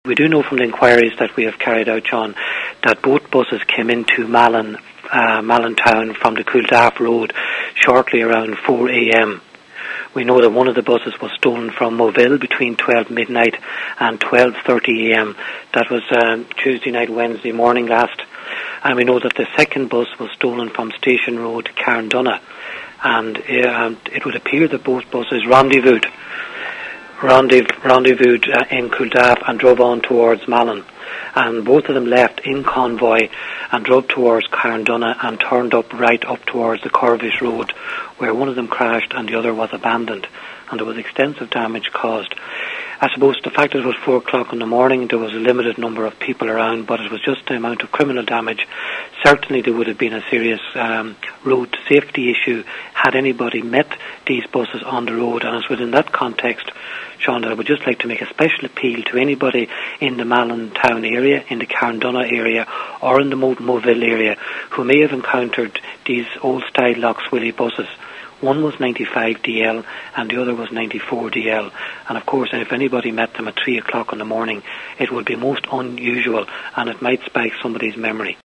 We do know from the inquiries that we have carried out, John, that both buses came into Malin town from the Culdaff Road shortly around 4 a.m. We know that one of the buses was stolen from Moville between 12 midnight and 12:30 a.m. That was Tuesday night, Wednesday morning last. And we know that the second bus was stolen from Station Road, Carndonagh. And it would appear that both buses rendezvoused in Culdaff and drove on towards Malin. And both of them left in convoy and drove towards Carndonagh and turned up right up towards the Corvish Road, where one of them crashed and the other was abandoned, and there was extensive damage caused. I suppose the fact that it was 4 o'clock in the morning, there was a limited number of people around, but it was just the amount of criminal damage. Certainly there would have been a serious road safety issue had anybody met these buses on the road, and it's within that context, Sean, that I would just like to make a special appeal to anybody in the Malin town area, in the Carndonagh area, or in the Moville area, who may have encountered these old-style Lough Swilly buses. One was 95 DL and the other was 94 DL. And of course, if anybody met them at 3 o'clock in the morning, it would be most unusual and it might spike somebody's memory.